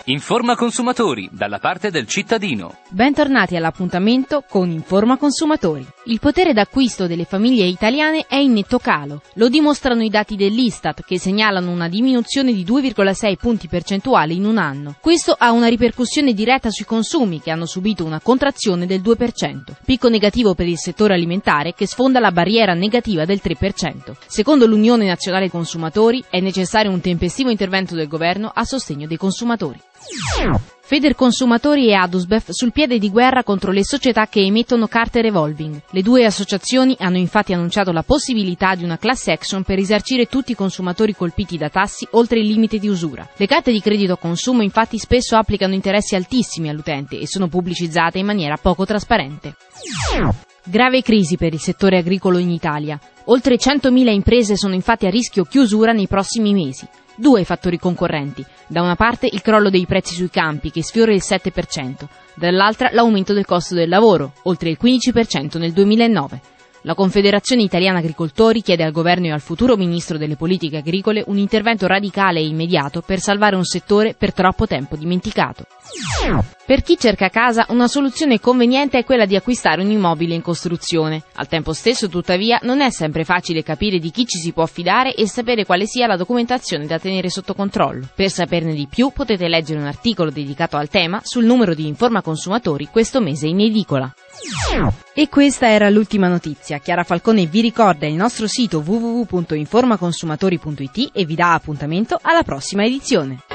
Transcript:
Informa consumatori, dalla parte del cittadino. Bentornati all'appuntamento con Informa Consumatori. Il potere d'acquisto delle famiglie italiane è in netto calo. Lo dimostrano i dati dell'Istat, che segnalano una diminuzione di 2,6 punti percentuali in un anno. Questo ha una ripercussione diretta sui consumi, che hanno subito una contrazione del 2%. Picco negativo per il settore alimentare, che sfonda la barriera negativa del 3%. Secondo l'Unione Nazionale Consumatori, è necessario un tempestivo intervento del governo a sostegno dei consumatori. Federconsumatori e Adusbef sul piede di guerra contro le società che emettono carte revolving. Le due associazioni hanno infatti annunciato la possibilità di una class action per risarcire tutti i consumatori colpiti da tassi oltre il limite di usura. Le carte di credito a consumo infatti spesso applicano interessi altissimi all'utente e sono pubblicizzate in maniera poco trasparente. Grave crisi per il settore agricolo in Italia. Oltre 100.000 imprese sono infatti a rischio chiusura nei prossimi mesi. Due fattori concorrenti. Da una parte il crollo dei prezzi sui campi, che sfiora il 7%, dall'altra l'aumento del costo del lavoro, oltre il 15% nel 2009. La Confederazione Italiana Agricoltori chiede al governo e al futuro ministro delle politiche agricole un intervento radicale e immediato per salvare un settore per troppo tempo dimenticato. Per chi cerca casa, una soluzione conveniente è quella di acquistare un immobile in costruzione. Al tempo stesso, tuttavia, non è sempre facile capire di chi ci si può fidare e sapere quale sia la documentazione da tenere sotto controllo. Per saperne di più potete leggere un articolo dedicato al tema sul numero di Informa Consumatori questo mese in edicola. E questa era l'ultima notizia. Chiara Falcone vi ricorda il nostro sito www.informaconsumatori.it e vi dà appuntamento alla prossima edizione.